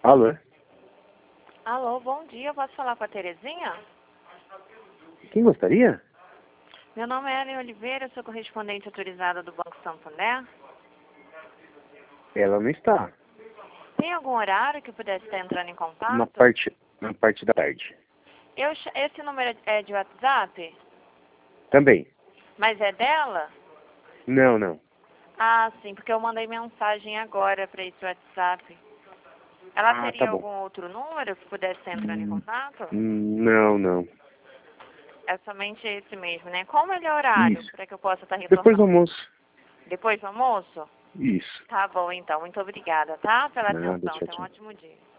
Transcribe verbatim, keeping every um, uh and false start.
Alô? Alô, bom dia. Eu posso falar com a Terezinha? Quem gostaria? Meu nome é Ellen Oliveira, eu sou correspondente autorizada do Banco Santander. Ela não está. Tem algum horário que eu pudesse estar entrando em contato? Na parte, na parte da tarde. Eu, ch- esse número é de WhatsApp? Também. Mas é dela? Não, não. Ah, sim, porque eu mandei mensagem agora para esse WhatsApp. Ela Ah, teria tá bom. algum outro número que pudesse estar entrando em Hum, contato? Não, não. É somente esse mesmo, né? Qual o melhor horário Isso. para que eu possa estar Depois do retornando? almoço. Depois do almoço? Isso. Tá bom, então. Muito obrigada, tá? Pela Nada, atenção. tchau, Tenha um tchau. ótimo dia.